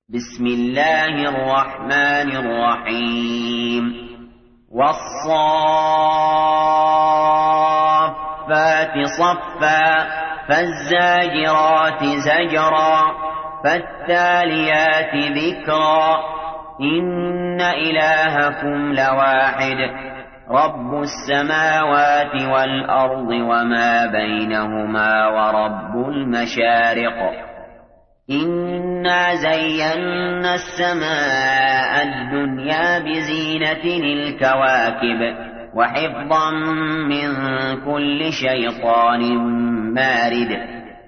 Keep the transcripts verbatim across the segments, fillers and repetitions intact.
بسم الله الرحمن الرحيم والصافات صفا فالزاجرات زجرا فالتاليات ذكرا إن إلهكم لواحد رب السماوات والأرض وما بينهما ورب المشارق إنا زينا السماء الدنيا بزينة الكواكب وحفظا من كل شيطان مارد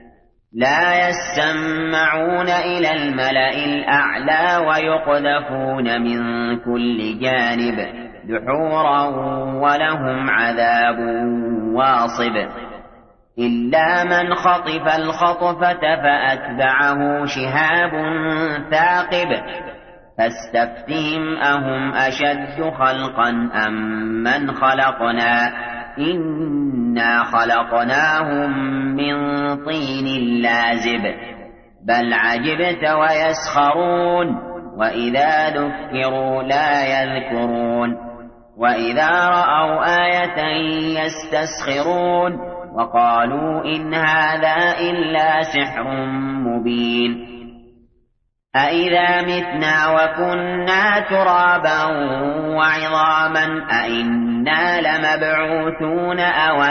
لا يسمعون إلى الملأ الأعلى ويقذفون من كل جانب دحورا ولهم عذاب واصب إلا من خطف الخطفة فأتبعه شهاب ثاقب فاستفتهم أهم أشد خلقا أم من خلقنا إنا خلقناهم من طين لازب بل عجبت ويسخرون وإذا ذكروا لا يذكرون وإذا رأوا آية يستسخرون وقالوا إن هذا إلا سحر مبين أإذا متنا وكنا ترابا وعظاما أإنا لمبعوثون أو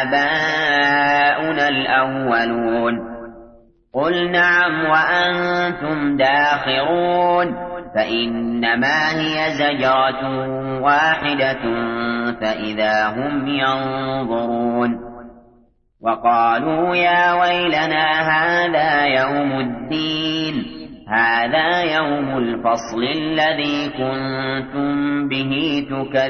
آباؤنا الأولون قل نعم وأنتم داخرون فإنما هي زجرة واحدة فإذا هم ينظرون وقالوا يا ويلنا هذا يوم الدين هذا يوم الفصل الذي كنتم به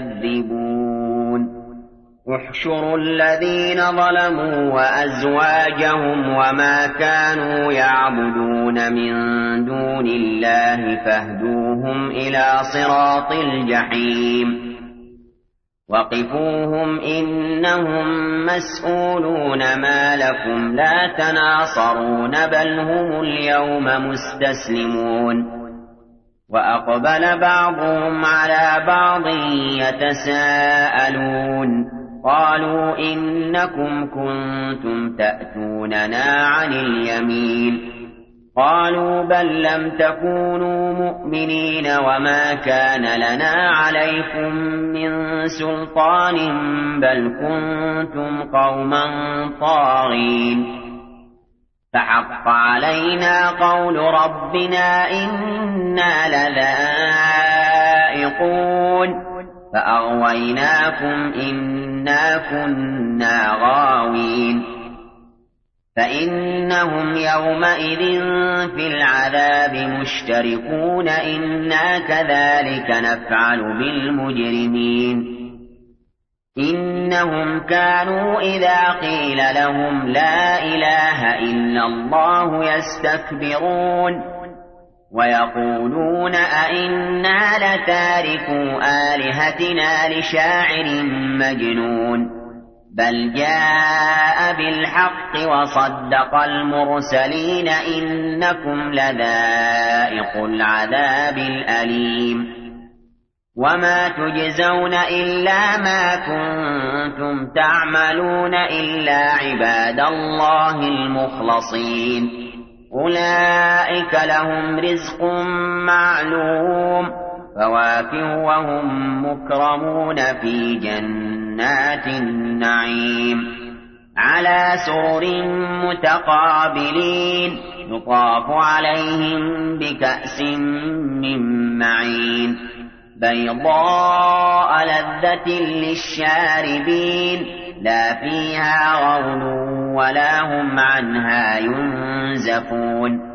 تكذبون احشروا الذين ظلموا وأزواجهم وما كانوا يعبدون من دون الله فاهدوهم إلى صراط الجحيم وقفوهم إنهم مسؤولون ما لكم لا تناصرون بل هم اليوم مستسلمون وأقبل بعضهم على بعض يتساءلون قالوا إنكم كنتم تأتوننا عن اليمين قالوا بل لم تكونوا مؤمنين وما كان لنا عليكم من سلطان بل كنتم قوما طاغين فحق علينا قول ربنا إنا لذائقون فأغويناكم إنا كنا غاوين فإنهم يومئذ في العذاب مشتركون إنا كذلك نفعل بالمجرمين إنهم كانوا إذا قيل لهم لا إله إلا الله يستكبرون ويقولون أئنا لتاركو آلهتنا لشاعر مجنون بل جاء بالحق وصدق المرسلين إنكم لذائق العذاب الأليم وما تجزون إلا ما كنتم تعملون إلا عباد الله المخلصين أولئك لهم رزق معلوم فواكه وهم مكرمون في جنات النعيم على سرر متقابلين يطاف عليهم بكأس من معين بيضاء لذة للشاربين لا فيها غول ولا هم عنها ينزفون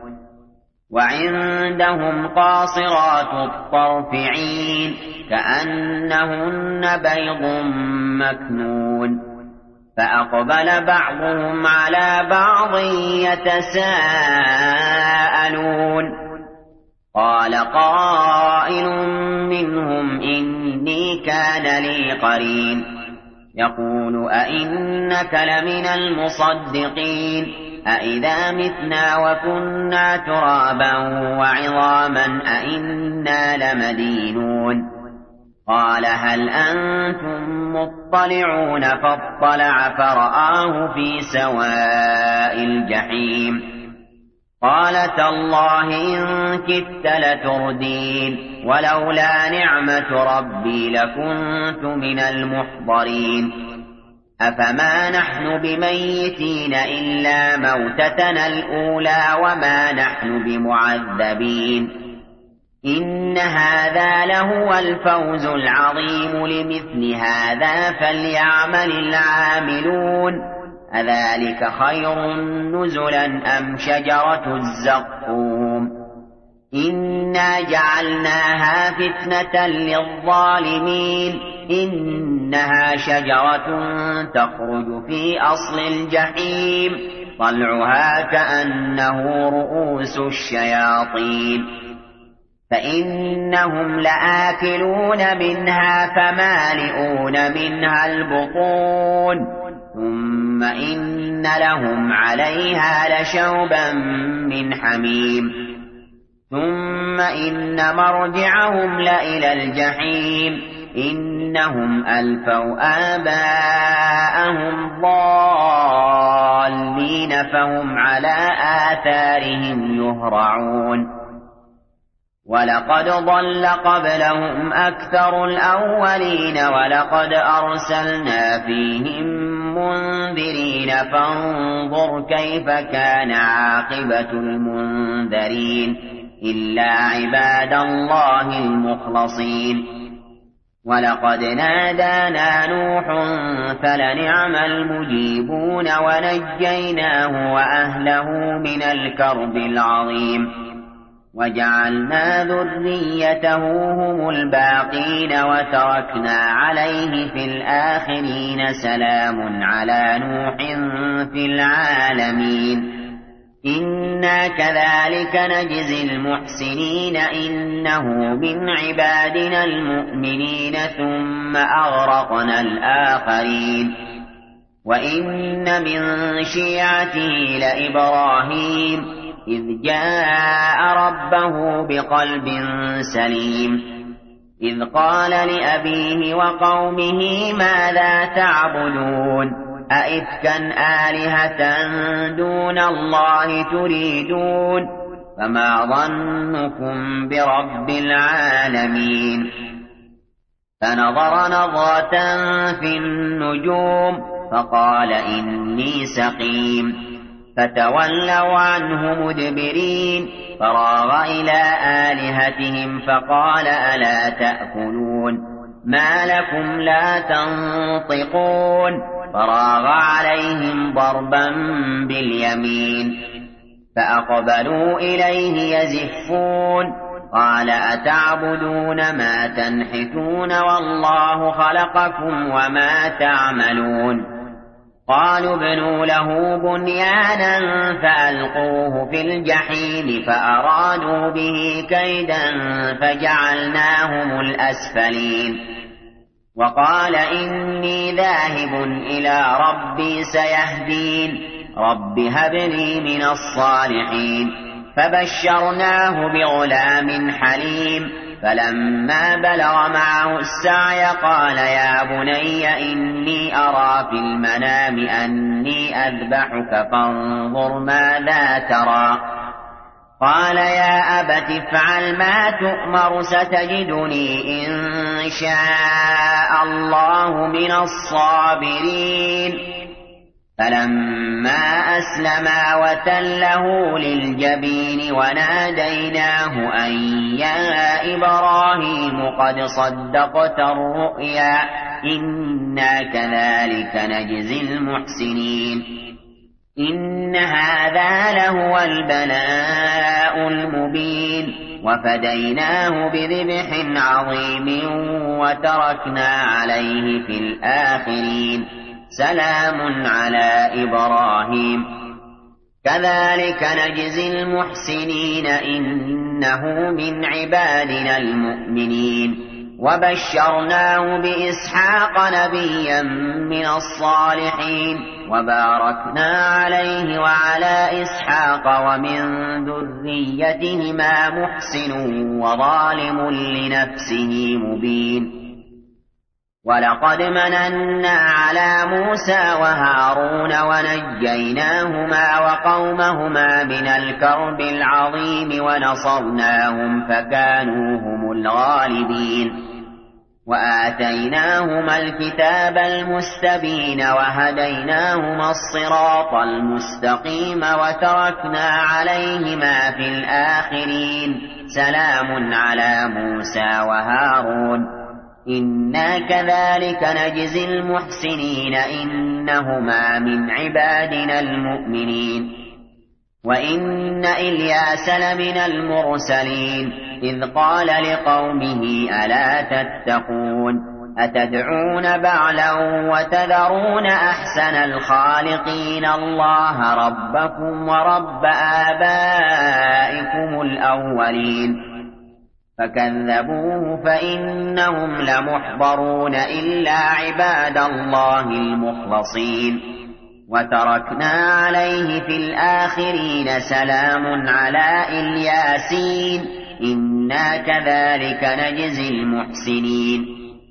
وعندهم قاصرات الطرف عين كأنهن بيض مكنون فأقبل بعضهم على بعض يتساءلون قال قائل منهم إني كان لي قرين يقول أئنك لمن المصدقين أإذا متنا وكنا ترابا وعظاما أإنا لمدينون قال هل أنتم مطلعون فاطلع فرآه في سواء الجحيم قال تالله إن كدت لتردين ولولا نعمة ربي لكنت من المحضرين أفما نحن بميتين إلا موتتنا الأولى وما نحن بمعذبين إن هذا لهو الفوز العظيم لمثل هذا فليعمل العاملون أذلك خير نزلا أم شجرة الزقوم إنا جعلناها فتنة للظالمين إنها شجرة تخرج في أصل الجحيم طلعها كأنه رؤوس الشياطين فإنهم لآكلون منها فمالئون منها البطون ثم إن لهم عليها لشوبا من حميم ثم إن مرجعهم لإلى الجحيم إنهم ألفوا آباءهم ضالين فهم على آثارهم يهرعون ولقد ضل قبلهم أكثر الأولين ولقد أرسلنا فيهم منذرين فانظر كيف كان عاقبة المنذرين إلا عباد الله المخلصين ولقد نادانا نوح فلنعم المجيبون ونجيناه وأهله من الكرب العظيم وجعلنا ذريته هم الباقين وتركنا عليه في الآخرين سلام على نوح في العالمين إنا كذلك نجزي المحسنين إنه من عبادنا المؤمنين ثم أغرقنا الآخرين وإن من شيعته لإبراهيم إذ جاء ربه بقلب سليم إذ قال لأبيه وقومه ماذا تعبدون أئفكا آلهة دون الله تريدون فما ظنكم برب العالمين فنظر نظرة في النجوم فقال إني سقيم فتولوا عنه مدبرين فراغ إلى آلهتهم فقال ألا تأكلون ما لكم لا تنطقون فراغ عليهم ضربا باليمين فأقبلوا إليه يزفون قال أتعبدون ما تنحتون والله خلقكم وما تعملون قالوا ابنوا له بنيانا فألقوه في الجحيم فأرادوا به كيدا فجعلناهم الأسفلين وقال إني ذاهب إلى ربي سيهدين رب هب لي من الصالحين فبشرناه بغلام حليم فلما بلغ معه السعي قال يا بني إني أرى في المنام أني أذبحك فانظر ماذا ترى قال يا أبت افعل ما تؤمر ستجدني إن شاء الله من الصابرين فلما أسلما وتله للجبين وناديناه أن يا إبراهيم قد صدقت الرؤيا إنا كذلك نجزي المحسنين إن هذا لهو البلاء المبين وفديناه بذبح عظيم وتركنا عليه في الآخرين سلام على إبراهيم كذلك نجزي المحسنين إنه من عبادنا المؤمنين وبشرناه بإسحاق نبيا من الصالحين وباركنا عليه وعلى إسحاق ومن ذريتهما محسن وظالم لنفسه مبين ولقد مننا على موسى وهارون ونجيناهما وقومهما من الكرب العظيم ونصرناهم فكانوا هم الغالبين وآتيناهما الكتاب المستبين وهديناهما الصراط المستقيم وتركنا عليهما في الآخرين سلام على موسى وهارون إنا كذلك نجزي المحسنين إنهما من عبادنا المؤمنين وإن إلياس لمن المرسلين إذ قال لقومه ألا تتقون أتدعون بعلا وتذرون أحسن الخالقين الله ربكم ورب آبائكم الأولين فكذبوه فإنهم لمحضرون إلا عباد الله المخلصين وتركنا عليه في الآخرين سلام على الياسين إنا كذلك نجزي المحسنين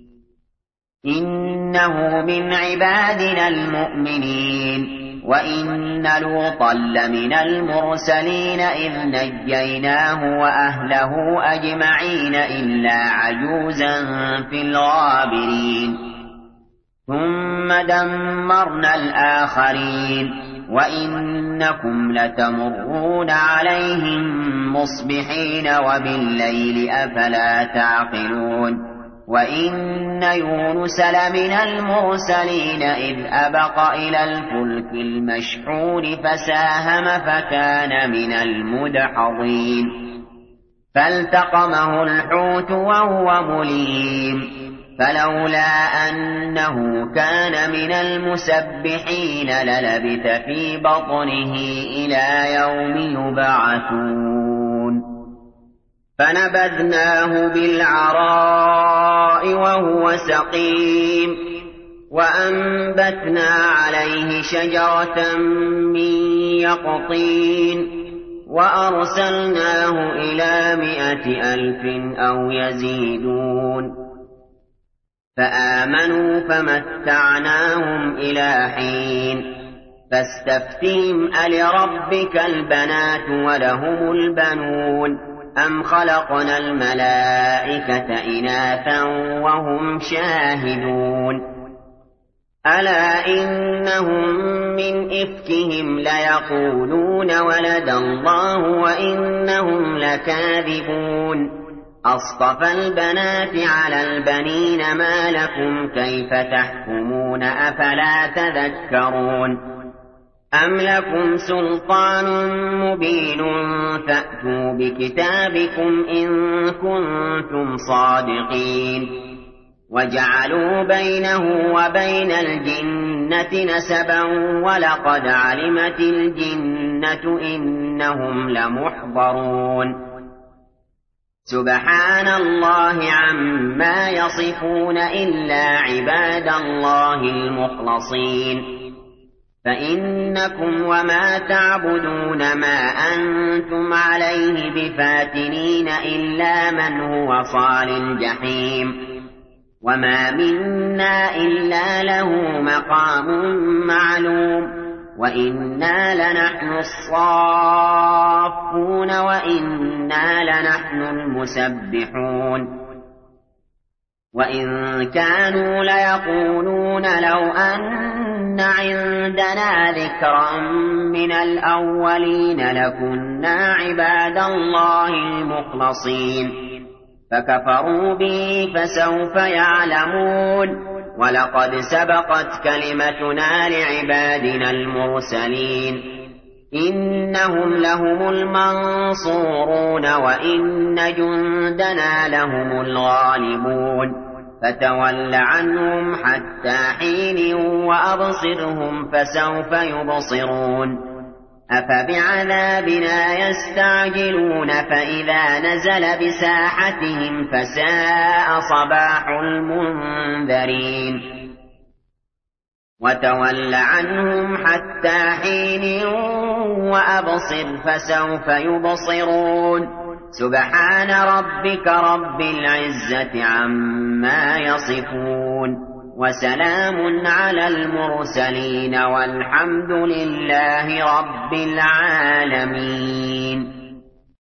إنه من عبادنا المؤمنين وإن لوطا لمن المرسلين إذ نجيناه وأهله أجمعين إلا عجوزا في الغابرين ثم دمرنا الآخرين وإنكم لتمرون عليهم مصبحين وبالليل أفلا تعقلون وإن يونس لمن المرسلين إذ أبق إلى الفلك المشحون فساهم فكان من المدحضين فالتقمه الحوت وهو مليم فلولا أنه كان من المسبحين للبث في بطنه إلى يوم يبعثون فنبذناه بالعراء وهو سقيم وأنبتنا عليه شجرة من يقطين وأرسلناه إلى مائة ألف أو يزيدون فآمنوا فمتعناهم إلى حين فاستفتهم ألربك البنات ولهم البنون أم خلقنا الملائكة إناثا وهم شاهدون ألا إنهم من إفكهم ليقولون ولد الله وإنهم لكاذبون أصطفى البنات على البنين ما لكم كيف تحكمون أفلا تذكرون أم لكم سلطان مبين فأتوا بكتابكم إن كنتم صادقين وجعلوا بينه وبين الجنة نسبا ولقد علمت الجنة إنهم لمحضرون سبحان الله عما يصفون إلا عباد الله المخلصين فإنكم وما تعبدون ما أنتم عليه بفاتنين إلا من هو صال الجحيم وما منا إلا له مقام معلوم وإنا لنحن الصافون وإنا لنحن المسبحون وإن كانوا ليقولون لو أن عندنا ذكرا من الأولين لكنا عباد الله المخلصين فكفروا به فسوف يعلمون ولقد سبقت كلمتنا لعبادنا المرسلين إنهم لهم المنصورون وإن جندنا لهم الغالبون فتول عنهم حتى حين وأبصرهم فسوف يبصرون أفبعذابنا يستعجلون فإذا نزل بساحتهم فساء صباح المنذرين وتول عنهم حتى حين وأبصر فسوف يبصرون سبحان ربك رب العزة عما يصفون وسلام على المرسلين والحمد لله رب العالمين.